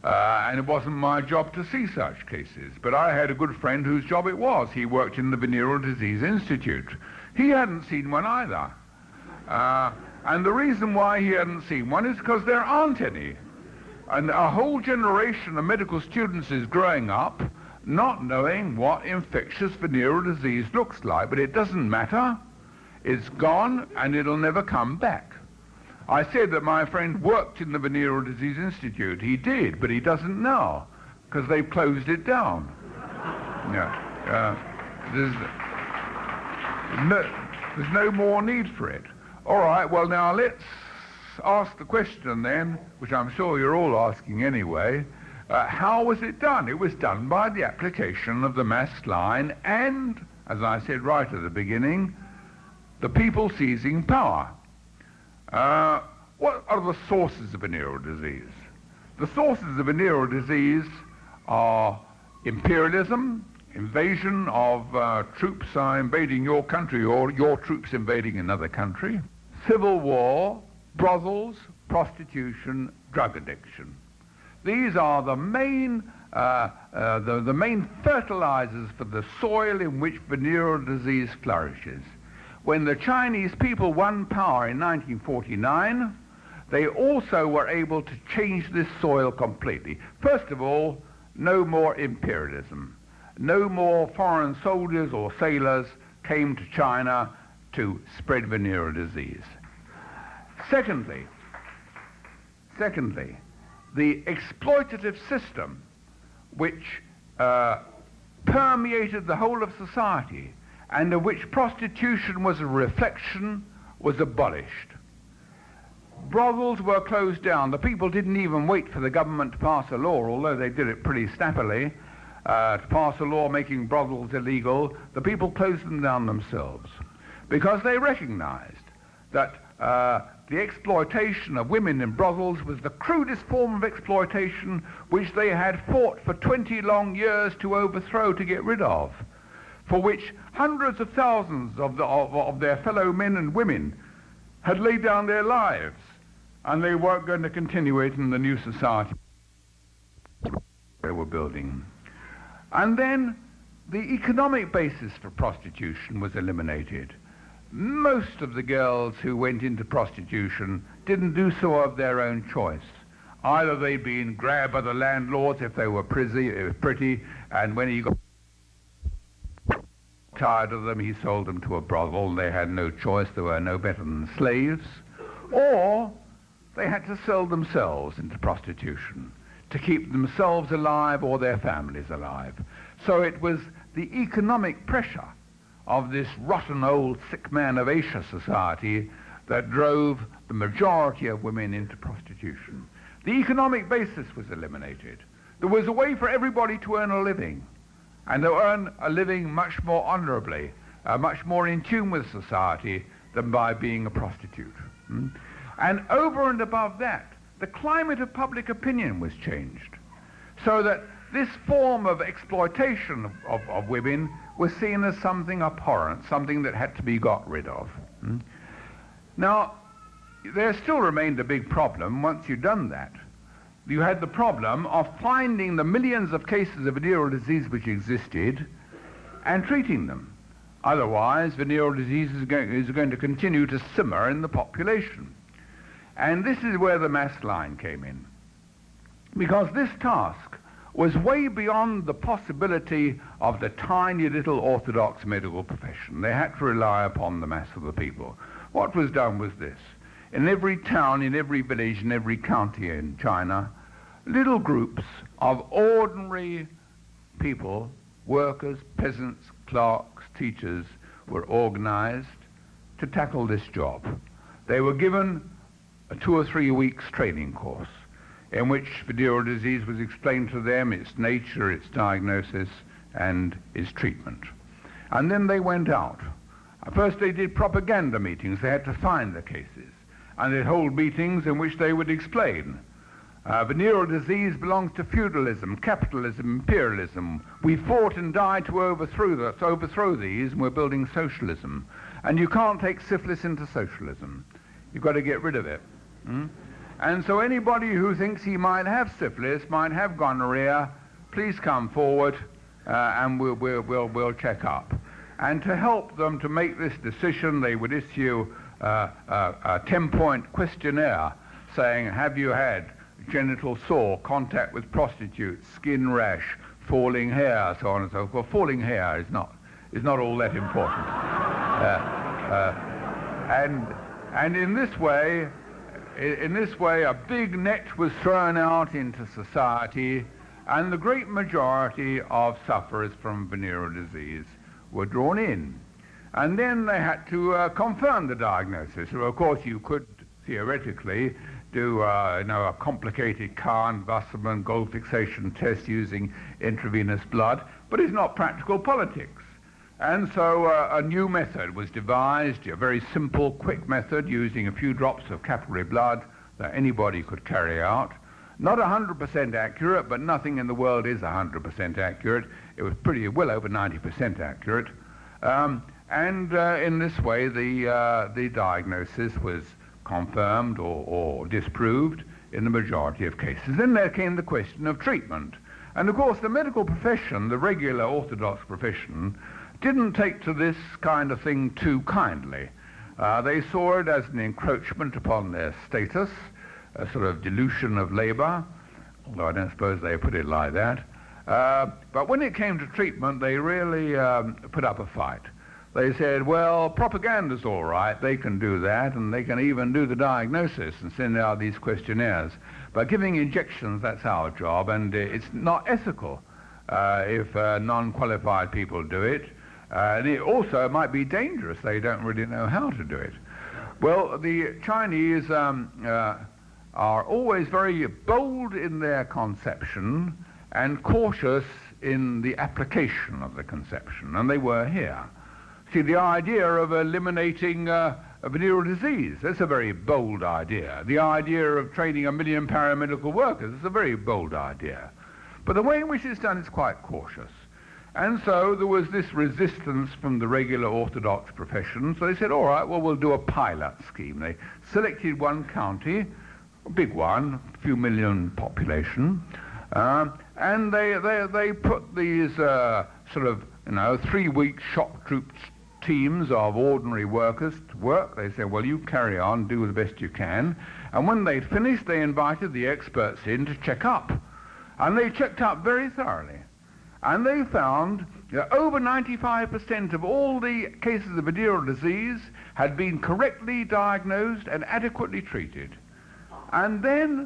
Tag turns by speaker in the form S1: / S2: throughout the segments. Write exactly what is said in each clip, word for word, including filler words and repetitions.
S1: Uh, and it wasn't my job to see such cases. But I had a good friend whose job it was. He worked in the Venereal Disease Institute. He hadn't seen one either. Uh, and the reason why he hadn't seen one is because there aren't any. And a whole generation of medical students is growing up not knowing what infectious venereal disease looks like. But it doesn't matter. It's gone and it'll never come back. I said that my friend worked in the Venereal Disease Institute. He did, but he doesn't now, because they've closed it down. Yeah. Uh, there's, no, there's no more need for it. All right, well, now let's ask the question then, which I'm sure you're all asking anyway. Uh, how was it done? It was done by the application of the masked line and, as I said right at the beginning, the people seizing power. Uh, what are the sources of venereal disease? The sources of venereal disease are imperialism, invasion of uh, troops uh, invading your country or your troops invading another country, civil war, brothels, prostitution, drug addiction. These are the main, uh, uh, the, the main fertilizers for the soil in which venereal disease flourishes. When the Chinese people won power in nineteen forty-nine, they also were able to change this soil completely. First of all, no more imperialism. No more foreign soldiers or sailors came to China to spread venereal disease. Secondly, secondly, the exploitative system which uh, permeated the whole of society and of which prostitution was a reflection, was abolished. Brothels were closed down. The people didn't even wait for the government to pass a law, although they did it pretty snappily, uh, to pass a law making brothels illegal. The people closed them down themselves because they recognized that uh, the exploitation of women in brothels was the crudest form of exploitation which they had fought for twenty long years to overthrow, to get rid of, for which hundreds of thousands of, the, of, of their fellow men and women had laid down their lives, and they weren't going to continue it in the new society they were building. And then the economic basis for prostitution was eliminated. Most of the girls who went into prostitution didn't do so of their own choice. Either they'd been grabbed by the landlords if they were pretty, pretty and when he got tired of them, he sold them to a brothel. They had no choice. They were no better than slaves. Or they had to sell themselves into prostitution to keep themselves alive or their families alive. So it was the economic pressure of this rotten old sick man of Asia society that drove the majority of women into prostitution. The economic basis was eliminated. There was a way for everybody to earn a living, and to earn a living much more honorably, uh, much more in tune with society than by being a prostitute. Hmm? And over and above that, the climate of public opinion was changed, so that this form of exploitation of, of, of women was seen as something abhorrent, something that had to be got rid of. Hmm? Now, there still remained a big problem once you'd done that. You had the problem of finding the millions of cases of venereal disease which existed and treating them. Otherwise, venereal disease is going, is going to continue to simmer in the population. And this is where the masked line came in. Because this task was way beyond the possibility of the tiny little orthodox medical profession. They had to rely upon the mass of the people. What was done was this. In every town, in every village, in every county in China, little groups of ordinary people, workers, peasants, clerks, teachers, were organized to tackle this job. They were given a two or three weeks training course in which venereal disease was explained to them, its nature, its diagnosis, and its treatment. And then they went out. First they did propaganda meetings. They had to find the cases. And they'd hold meetings in which they would explain. Uh, venereal disease belongs to feudalism, capitalism, imperialism. We fought and died to overthrow, the, to overthrow these, and we're building socialism. And you can't take syphilis into socialism. You've got to get rid of it. Hmm? And so anybody who thinks he might have syphilis, might have gonorrhea, please come forward uh, and we'll, we'll, we'll, we'll check up. And to help them to make this decision, they would issue uh, a, a ten-point questionnaire saying, have you had genital sore, contact with prostitutes, skin rash, falling hair, so on and so forth. Falling hair is not, is not all that important. uh, uh, and, and in this way, in this way, a big net was thrown out into society, and the great majority of sufferers from venereal disease were drawn in. And then they had to uh, confirm the diagnosis. So, of course, you could theoretically do uh, you know, a complicated Kahn, Wassermann, gold fixation test using intravenous blood, but it's not practical politics. And so uh, a new method was devised, a very simple, quick method using a few drops of capillary blood that anybody could carry out. Not one hundred percent accurate, but nothing in the world is one hundred percent accurate. It was pretty well over ninety percent accurate. Um, and uh, in this way, the, uh, the diagnosis was confirmed or, or disproved in the majority of cases. Then there came the question of treatment. And of course, the medical profession, the regular orthodox profession, didn't take to this kind of thing too kindly. Uh, they saw it as an encroachment upon their status, a sort of dilution of labor, although I don't suppose they put it like that. Uh, but when it came to treatment, they really um, put up a fight. They said, well, propaganda's all right, they can do that, and they can even do the diagnosis and send out these questionnaires. But giving injections, that's our job, and uh, it's not ethical uh, if uh, non-qualified people do it. Uh, and it also might be dangerous. They don't really know how to do it. Well, the Chinese um, uh, are always very bold in their conception and cautious in the application of the conception, and they were here. See, the idea of eliminating uh, a venereal disease, that's a very bold idea. The idea of training a million paramedical workers is a very bold idea. But the way in which it's done is quite cautious. And so there was this resistance from the regular orthodox profession. So they said, all right, well, we'll do a pilot scheme. They selected one county, a big one, a few million population, uh, and they, they, they put these uh, sort of, you know, three-week shock troops teams of ordinary workers to work. They said, well, you carry on, do the best you can. And when they'd finished, they invited the experts in to check up. And they checked up very thoroughly. And they found that over ninety-five percent of all the cases of venereal disease had been correctly diagnosed and adequately treated. And then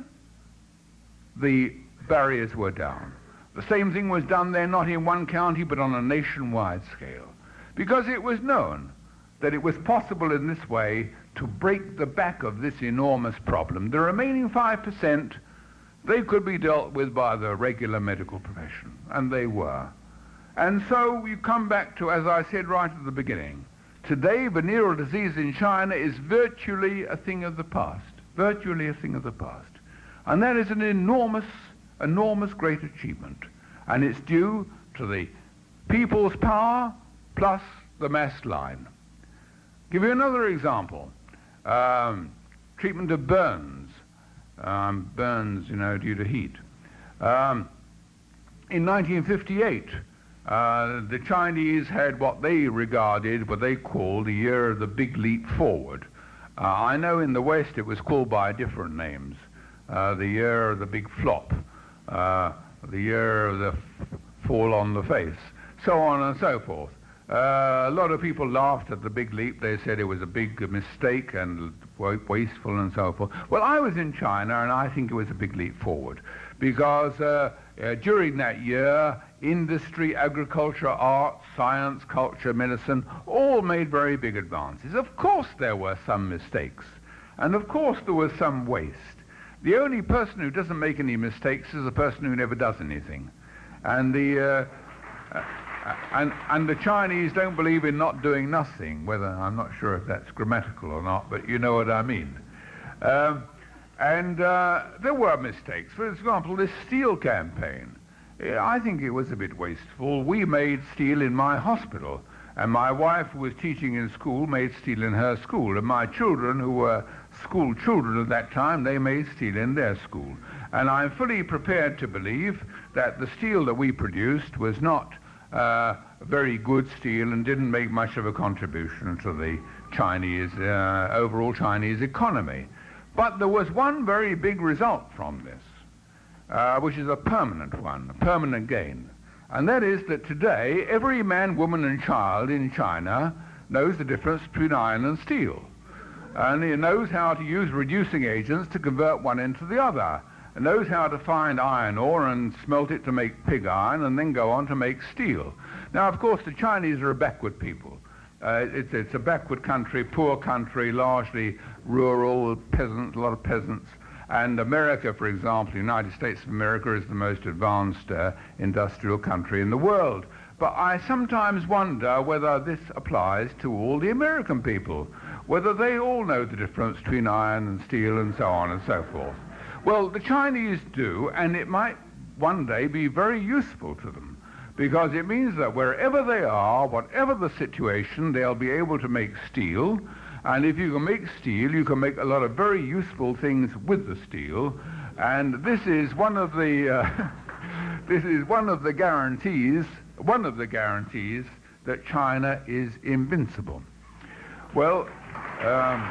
S1: the barriers were down. The same thing was done there, not in one county, but on a nationwide scale. Because it was known that it was possible in this way to break the back of this enormous problem. The remaining five percent, they could be dealt with by the regular medical profession, and they were. And so you come back to, as I said right at the beginning, today venereal disease in China is virtually a thing of the past, virtually a thing of the past. And that is an enormous, enormous great achievement. And it's due to the people's power plus the mass line. Give you another example. Um, treatment of burns. Um, burns, you know, due to heat. Um, in nineteen fifty-eight, uh, the Chinese had what they regarded, what they called the year of the big leap forward. Uh, I know in the West it was called by different names. Uh, the year of the big flop, uh, the year of the f- fall on the face, so on and so forth. Uh, a lot of people laughed at the big leap. They said it was a big mistake and wasteful and so forth. Well, I was in China, and I think it was a big leap forward because uh, uh, during that year, industry, agriculture, art, science, culture, medicine, all made very big advances. Of course there were some mistakes, and of course there was some waste. The only person who doesn't make any mistakes is the person who never does anything. And the... Uh, uh, And, and the Chinese don't believe in not doing nothing, whether, I'm not sure if that's grammatical or not, but you know what I mean. Um, and uh, there were mistakes. For example, this steel campaign, I think it was a bit wasteful. We made steel in my hospital, and my wife, who was teaching in school, made steel in her school, and my children, who were school children at that time, they made steel in their school. And I'm fully prepared to believe that the steel that we produced was not uh, very good steel and didn't make much of a contribution to the Chinese, uh, overall Chinese economy. But there was one very big result from this, uh, which is a permanent one, a permanent gain. And that is that today, every man, woman, and child in China knows the difference between iron and steel. And he knows how to use reducing agents to convert one into the other. And knows how to find iron ore and smelt it to make pig iron and then go on to make steel. Now, of course, the Chinese are a backward people. Uh, it's, it's a backward country, poor country, largely rural, peasants, a lot of peasants. And America, for example, the United States of America is the most advanced uh, industrial country in the world. But I sometimes wonder whether this applies to all the American people, whether they all know the difference between iron and steel and so on and so forth. Well, the Chinese do, and it might one day be very useful to them, because it means that wherever they are, whatever the situation, they'll be able to make steel. And if you can make steel, you can make a lot of very useful things with the steel. And this is one of the uh, this is one of the guarantees, one of the guarantees that China is invincible. Well, um,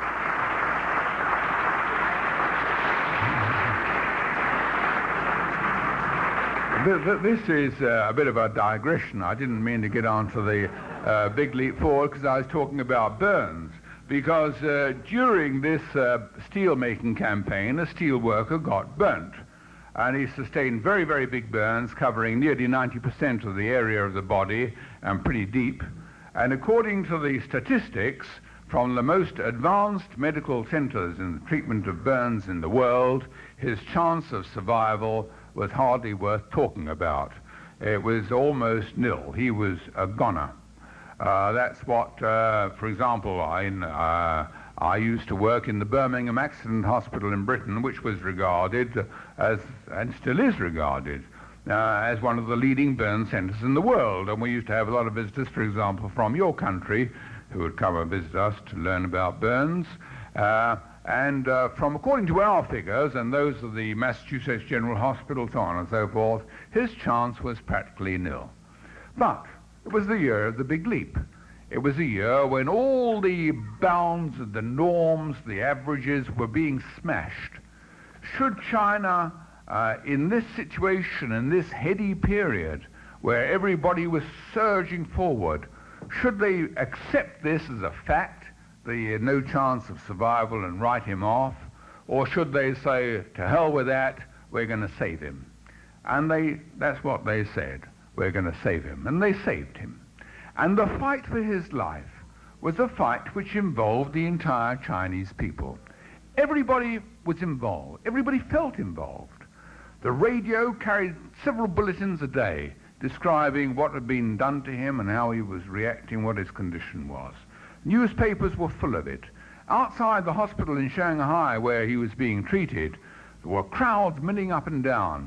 S1: this is uh, a bit of a digression. I didn't mean to get onto the uh, big leap forward because I was talking about burns. Because uh, during this uh, steel-making campaign, a steel worker got burnt. And he sustained very, very big burns covering nearly ninety percent of the area of the body and pretty deep. And according to the statistics from the most advanced medical centers in the treatment of burns in the world, his chance of survival was hardly worth talking about. It was almost nil. He was a goner. Uh, that's what, uh, for example, I, uh, I used to work in the Birmingham Accident Hospital in Britain, which was regarded as, and still is regarded, uh, as one of the leading burn centers in the world. And we used to have a lot of visitors, for example, from your country, who would come and visit us to learn about burns. Uh, and uh, from, according to our figures, and those of the Massachusetts General Hospital, so on and so forth, his chance was practically nil. But it was the year of the big leap. It was a year when all the bounds, the norms, the averages were being smashed. Should China, uh, in this situation, in this heady period, where everybody was surging forward, should they accept this as a fact, the uh, no chance of survival, and write him off? Or should they say, to hell with that, we're going to save him? And they, that's what they said. We're going to save him. And they saved him. And the fight for his life was a fight which involved the entire Chinese people. Everybody was involved. Everybody felt involved. The radio carried several bulletins a day describing what had been done to him and how he was reacting, what his condition was. Newspapers were full of it. Outside the hospital in Shanghai where he was being treated, there were crowds milling up and down,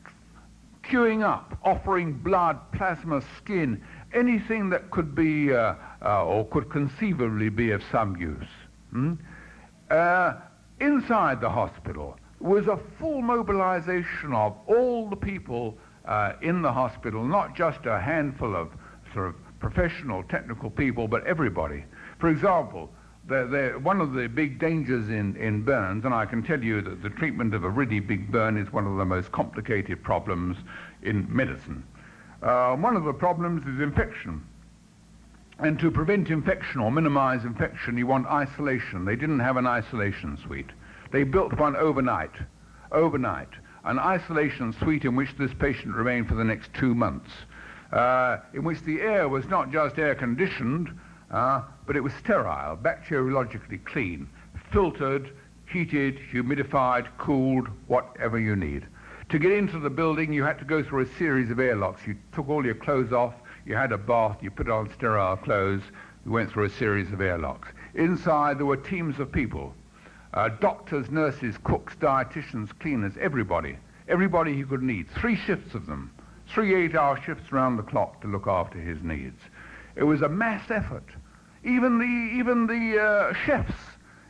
S1: queuing up, offering blood, plasma, skin, anything that could be uh, uh, or could conceivably be of some use. Hmm? Uh, inside the hospital was a full mobilization of all the people uh, in the hospital, not just a handful of sort of professional, technical people, but everybody. For example, the, the, one of the big dangers in, in burns, and I can tell you that the treatment of a really big burn is one of the most complicated problems in medicine. Uh, one of the problems is infection. And to prevent infection or minimize infection, you want isolation. They didn't have an isolation suite. They built one overnight, overnight, an isolation suite in which this patient remained for the next two months, uh, in which the air was not just air-conditioned, uh, but it was sterile, bacteriologically clean, filtered, heated, humidified, cooled, whatever you need. To get into the building, you had to go through a series of airlocks. You took all your clothes off, you had a bath, you put on sterile clothes, you went through a series of airlocks. Inside, there were teams of people, uh, doctors, nurses, cooks, dietitians, cleaners, everybody. Everybody he could need, three shifts of them, three eight-hour shifts around the clock to look after his needs. It was a mass effort. Even the, even the uh, chefs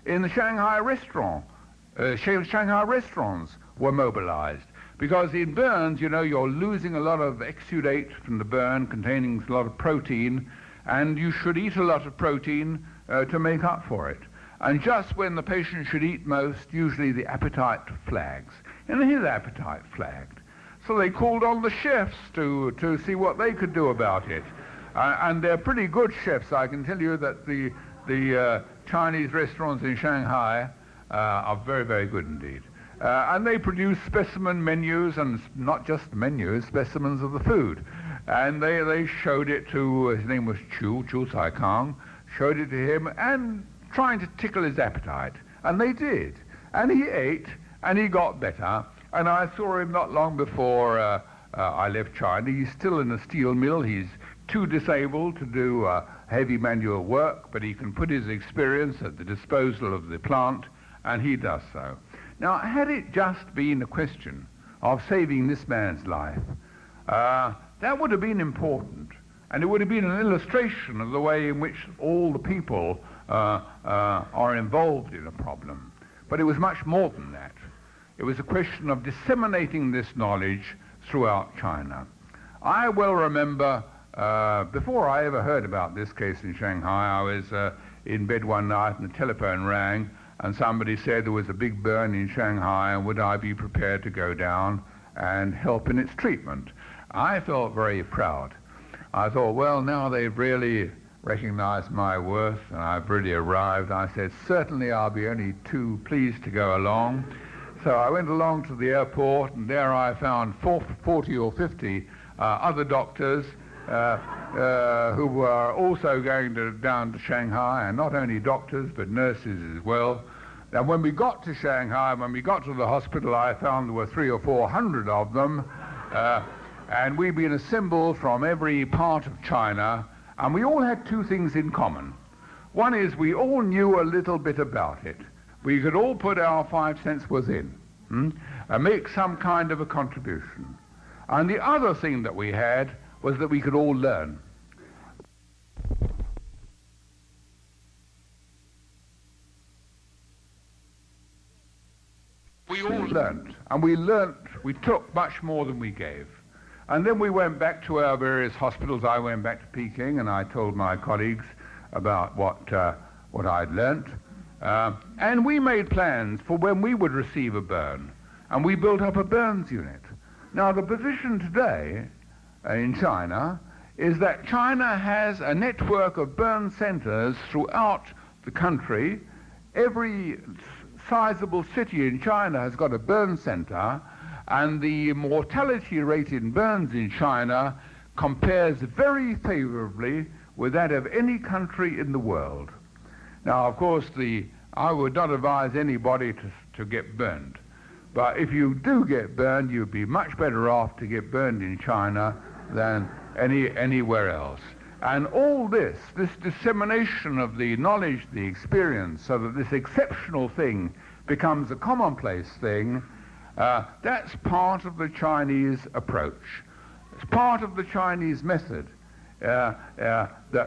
S1: in the Shanghai restaurant. Uh, Shanghai restaurants were mobilized. Because in burns, you know, you're losing a lot of exudate from the burn containing a lot of protein, and you should eat a lot of protein uh, to make up for it. And just when the patient should eat most, usually the appetite flags. And his appetite flagged. So they called on the chefs to, to see what they could do about it. Uh, and they're pretty good chefs. I can tell you that the, the uh, Chinese restaurants in Shanghai uh, are very, very good indeed. Uh, and they produce specimen menus, and not just menus, specimens of the food. And they, they showed it to, his name was Chu, Chu Sai Kang, showed it to him, and trying to tickle his appetite. And they did. And he ate, and he got better. And I saw him not long before uh, uh, I left China. He's still in a steel mill. He's too disabled to do uh, heavy manual work, but he can put his experience at the disposal of the plant, and he does so. Now, had it just been a question of saving this man's life, uh, that would have been important, and it would have been an illustration of the way in which all the people uh, uh, are involved in a problem. But it was much more than that. It was a question of disseminating this knowledge throughout China. I well remember, uh, before I ever heard about this case in Shanghai, I was uh, in bed one night and the telephone rang, and somebody said there was a big burn in Shanghai, and would I be prepared to go down and help in its treatment? I felt very proud. I thought, well, now they've really recognized my worth, and I've really arrived. I said, certainly I'll be only too pleased to go along. So I went along to the airport, and there I found forty or fifty uh, other doctors uh, uh, who were also going to, down to Shanghai, and not only doctors, but nurses as well. Now, when we got to Shanghai, when we got to the hospital, I found there were three or four hundred of them, uh, and we'd been assembled from every part of China, and we all had two things in common. One is we all knew a little bit about it. We could all put our five cents worth in hmm, and make some kind of a contribution. And the other thing that we had was that we could all learn. We all learnt, and we learnt, we took much more than we gave. And then we went back to our various hospitals. I went back to Peking, and I told my colleagues about what, uh, what I'd learnt. Uh, and we made plans for when we would receive a burn, and we built up a burns unit. Now, the position today uh, in China is that China has a network of burn centers throughout the country. Every sizable city in China has got a burn center, and the mortality rate in burns in China compares very favorably with that of any country in the world. Now, of course, the, I would not advise anybody to, to get burned. But if you do get burned, you'd be much better off to get burned in China than any, anywhere else. And all this, this dissemination of the knowledge, the experience, so that this exceptional thing becomes a commonplace thing, uh, that's part of the Chinese approach. It's part of the Chinese method, uh, uh, that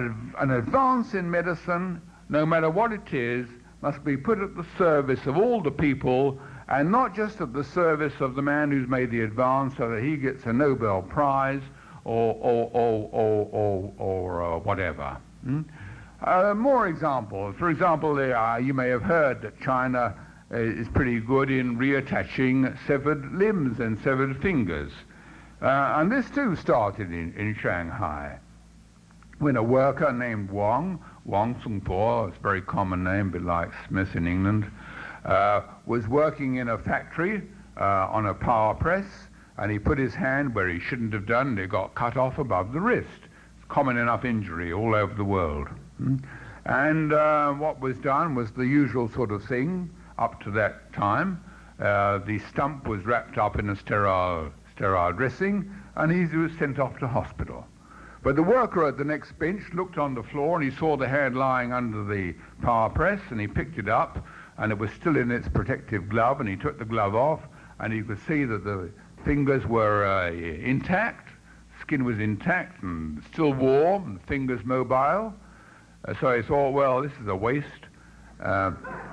S1: an advance in medicine, no matter what it is, must be put at the service of all the people, and not just at the service of the man who's made the advance so that he gets a Nobel Prize or, or, or, or, or, or uh, whatever. Hmm? Uh, more examples. For example, uh, you may have heard that China uh, is pretty good in reattaching severed limbs and severed fingers. Uh, and this too started in, in Shanghai, when a worker named Wang, Wang Sungpo, it's a very common name, a bit like Smith in England, uh, was working in a factory uh, on a power press, and he put his hand where he shouldn't have done, and it got cut off above the wrist. It's a common enough injury all over the world. Hmm? And uh, what was done was the usual sort of thing up to that time. Uh, the stump was wrapped up in a sterile, sterile dressing, and he was sent off to hospital. But the worker at the next bench looked on the floor, and he saw the hand lying under the power press, and he picked it up, and it was still in its protective glove, and he took the glove off, and he could see that the fingers were uh, intact, skin was intact and still warm, and the fingers mobile. Uh, so he thought, well, this is a waste. Uh,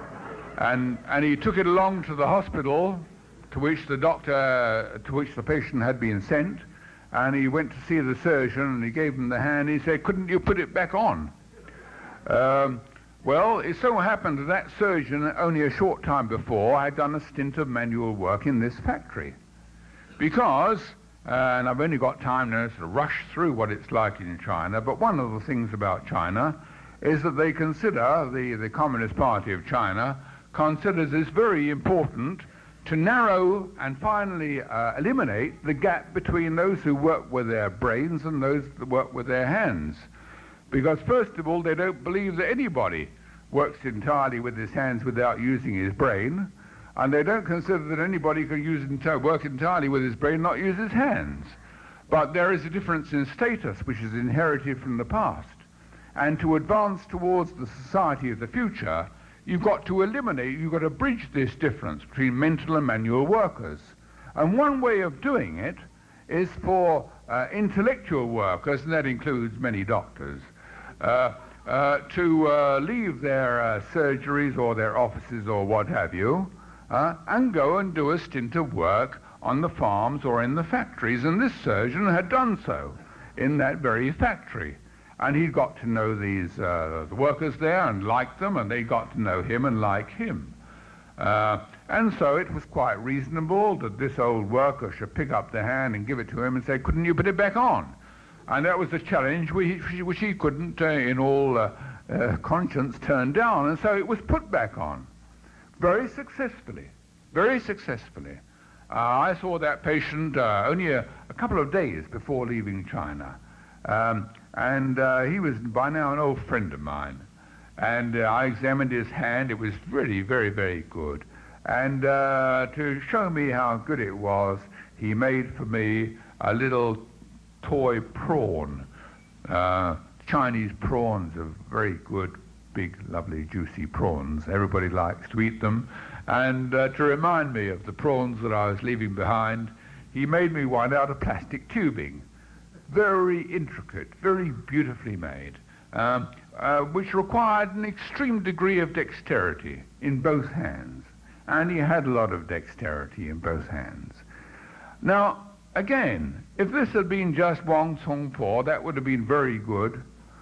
S1: and, and he took it along to the hospital to which the doctor, to which the patient had been sent, and he went to see the surgeon, and he gave him the hand. He said, couldn't you put it back on? Um, well, it so happened that that surgeon, only a short time before, had done a stint of manual work in this factory. Because, uh, and I've only got time now to rush through what it's like in China, but one of the things about China is that they consider, the, the Communist Party of China considers this very important to narrow and finally uh, eliminate the gap between those who work with their brains and those that work with their hands. Because first of all, they don't believe that anybody works entirely with his hands without using his brain, and they don't consider that anybody can use enti- work entirely with his brain, not use his hands. But there is a difference in status which is inherited from the past. And to advance towards the society of the future, you've got to eliminate, you've got to bridge this difference between mental and manual workers. And one way of doing it is for uh, intellectual workers, and that includes many doctors, uh, uh, to uh, leave their uh, surgeries or their offices or what have you, uh, and go and do a stint of work on the farms or in the factories. And this surgeon had done so in that very factory. And he'd got to know these uh, the workers there and like them, and they got to know him and like him. Uh, and so it was quite reasonable that this old worker should pick up the hand and give it to him and say, couldn't you put it back on? And that was a challenge which, which he couldn't, uh, in all uh, uh, conscience, turn down. And so it was put back on, very successfully, very successfully. Uh, I saw that patient uh, only a, a couple of days before leaving China. Um, and uh, he was by now an old friend of mine. And uh, I examined his hand. It was really very, very good. And uh, to show me how good it was, he made for me a little toy prawn. Uh, Chinese prawns are very good, big, lovely, juicy prawns. Everybody likes to eat them. And uh, to remind me of the prawns that I was leaving behind, he made me one out of plastic tubing. Very intricate, very beautifully made, um, uh, which required an extreme degree of dexterity in both hands. And he had a lot of dexterity in both hands. Now, again, if this had been just Wong Tsung Po, that would have been very good,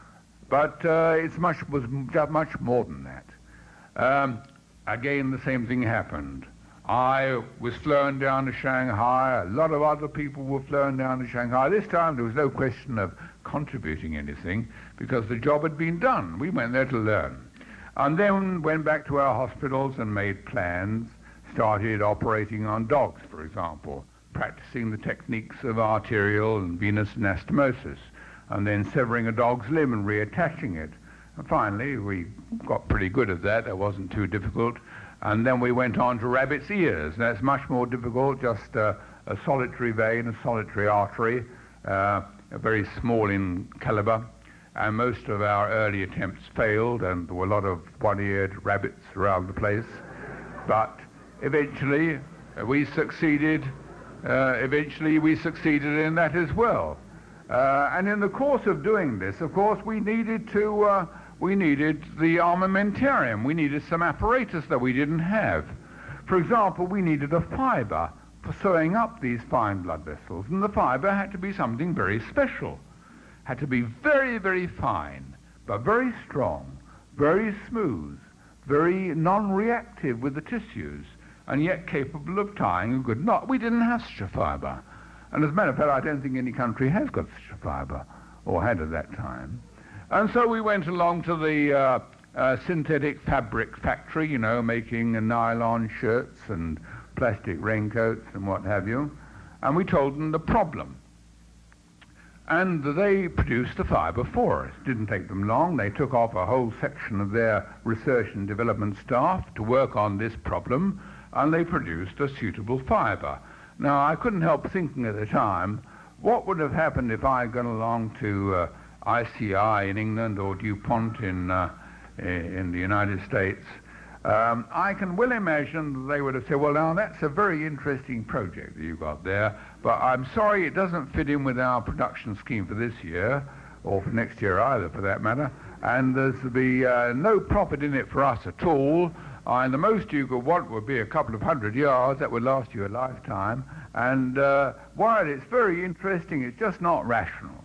S1: but uh, it's much, was much more than that. Um, again, the same thing happened. I was flown down to Shanghai. A lot of other people were flown down to Shanghai. This time there was no question of contributing anything because the job had been done. We went there to learn. And then went back to our hospitals and made plans, started operating on dogs, for example, practicing the techniques of arterial and venous anastomosis, and then severing a dog's limb and reattaching it. And finally, we got pretty good at that. That wasn't too difficult. And then we went on to rabbit's ears. That's much more difficult, just uh, a solitary vein, a solitary artery, uh, very small in caliber. And most of our early attempts failed, and there were a lot of one-eared rabbits around the place. But eventually uh, we succeeded, uh, eventually we succeeded in that as well. Uh, and in the course of doing this, of course, we needed to uh, we needed the armamentarium. We needed some apparatus that we didn't have. For example, we needed a fiber for sewing up these fine blood vessels, and the fiber had to be something very special. Had to be very, very fine, but very strong, very smooth, very non-reactive with the tissues, and yet capable of tying a good knot. We didn't have such a fiber. And as a matter of fact, I don't think any country has got such a fiber, or had at that time. And so we went along to the uh, uh, synthetic fabric factory, you know, making uh, nylon shirts and plastic raincoats and what have you. And we told them the problem. And they produced the fiber for us. Didn't take them long. They took off a whole section of their research and development staff to work on this problem, and they produced a suitable fiber. Now, I couldn't help thinking at the time, what would have happened if I had gone along to uh, I C I in England or DuPont in, uh, in the United States? Um, I can well imagine that they would have said, well, now, that's a very interesting project that you've got there, but I'm sorry it doesn't fit in with our production scheme for this year, or for next year either, for that matter. and there's to be uh, no profit in it for us at all. Uh, and the most you could want would be a couple of hundred yards. That would last you a lifetime. And uh, while it's very interesting, it's just not rational.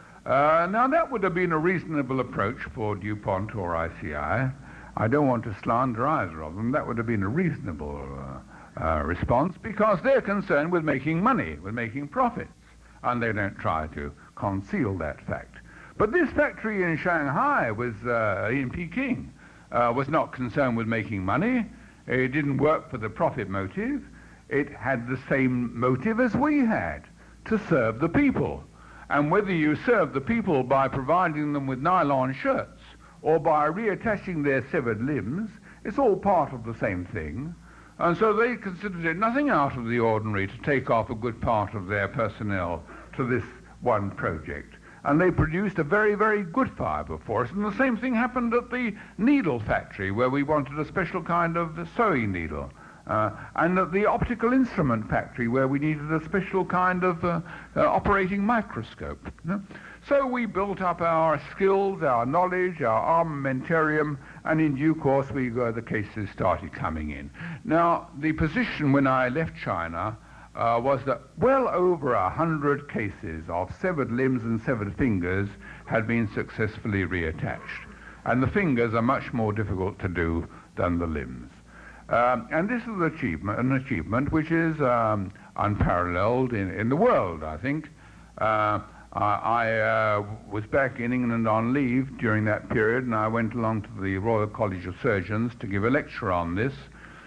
S1: Uh, now, that would have been a reasonable approach for DuPont or I C I. I don't want to slander either of them. That would have been a reasonable uh, uh, response, because they're concerned with making money, with making profits, and they don't try to conceal that fact. But this factory in Shanghai was uh, in Peking uh, was not concerned with making money. It didn't work for the profit motive. It had the same motive as we had, to serve the people. And whether you serve the people by providing them with nylon shirts or by reattaching their severed limbs, it's all part of the same thing. And so they considered it nothing out of the ordinary to take off a good part of their personnel to this one project. And they produced a very, very good fibre for us. And the same thing happened at the needle factory, where we wanted a special kind of sewing needle. Uh, and at the optical instrument factory, where we needed a special kind of uh, uh, operating microscope. You know? So we built up our skills, our knowledge, our armamentarium, and in due course we, uh, the cases started coming in. Now, the position when I left China uh, was that well over a hundred cases of severed limbs and severed fingers had been successfully reattached. And the fingers are much more difficult to do than the limbs. Um, and this is an achievement, an achievement which is um, unparalleled in, in the world, I think. Uh, I, I uh, was back in England on leave during that period, and I went along to the Royal College of Surgeons to give a lecture on this.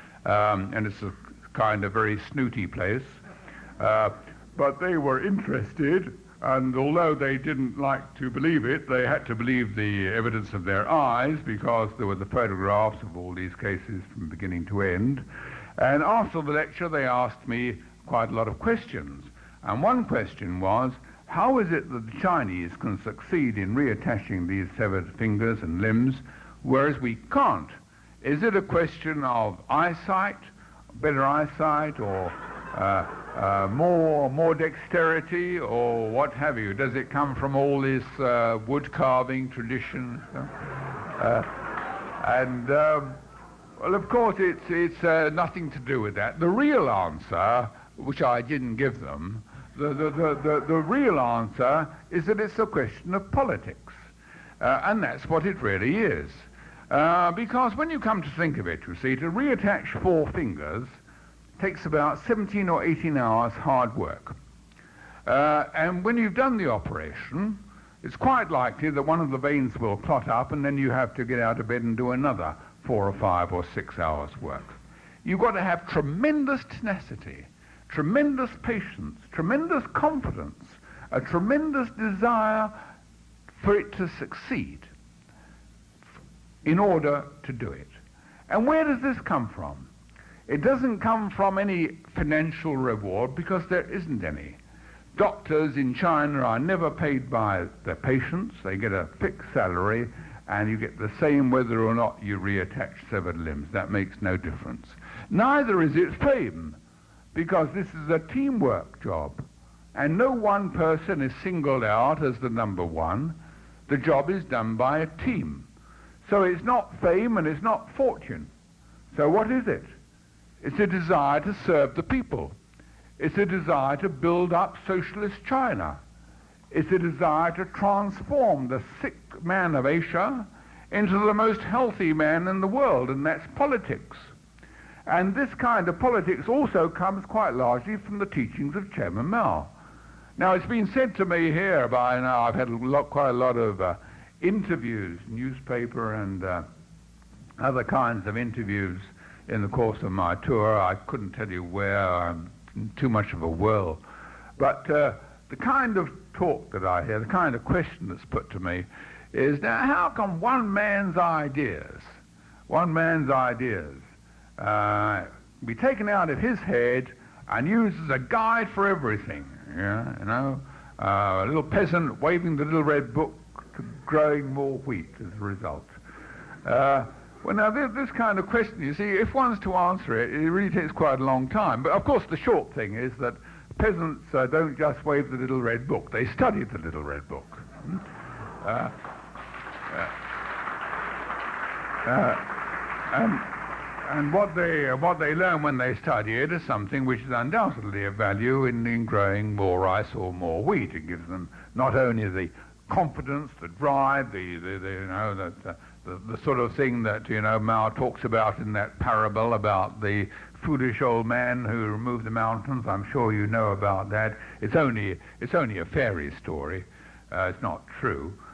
S1: Um, and it's a kind of very snooty place. Uh, but they were interested, and although they didn't like to believe it, they had to believe the evidence of their eyes, because there were the photographs of all these cases from beginning to end. And after the lecture, they asked me quite a lot of questions. And one question was, how is it that the Chinese can succeed in reattaching these severed fingers and limbs, whereas we can't? Is it a question of eyesight, better eyesight, or uh, uh, more more dexterity, or what have you? Does it come from all this uh, wood carving tradition? Uh, and um, well, of course, it's it's uh, nothing to do with that. The real answer, which I didn't give them, the the the, the, the real answer is that it's a question of politics, uh, and that's what it really is. Uh, because when you come to think of it, you see, to reattach four fingers takes about seventeen or eighteen hours hard work. Uh, and when you've done the operation, it's quite likely that one of the veins will clot up, and then you have to get out of bed and do another four or five or six hours work. You've got to have tremendous tenacity, tremendous patience, tremendous confidence, a tremendous desire for it to succeed in order to do it. And where does this come from? It doesn't come from any financial reward, because there isn't any. Doctors in China are never paid by their patients. They get a fixed salary, and you get the same whether or not you reattach severed limbs. That makes no difference. Neither is it fame, because this is a teamwork job, and no one person is singled out as the number one. The job is done by a team. So it's not fame and it's not fortune. So what is it? It's a desire to serve the people. It's a desire to build up socialist China. It's a desire to transform the sick man of Asia into the most healthy man in the world, and that's politics. And this kind of politics also comes quite largely from the teachings of Chairman Mao. Now, it's been said to me here by now, I've had a lot, quite a lot of uh, interviews, newspaper and uh, other kinds of interviews in the course of my tour. I couldn't tell you where, I'm too much of a whirl. But uh, the kind of talk that I hear, the kind of question that's put to me is, now how can one man's ideas, one man's ideas, uh, be taken out of his head and used as a guide for everything? Yeah, you know, uh, a little peasant waving the little red book, growing more wheat as a result. Uh, well, now, this, this kind of question, you see, if one's to answer it, it really takes quite a long time. But, of course, the short thing is that peasants uh, don't just wave the little red book. They study the little red book. uh, uh, Uh, and, and what they uh, what they learn when they study it is something which is undoubtedly of value in, in growing more rice or more wheat. It gives them not only the confidence, the drive, the, the, the you know that uh, the, the sort of thing that you know Mao talks about in that parable about the foolish old man who removed the mountains. I'm sure you know about that. It's only it's only a fairy story. Uh, it's not true.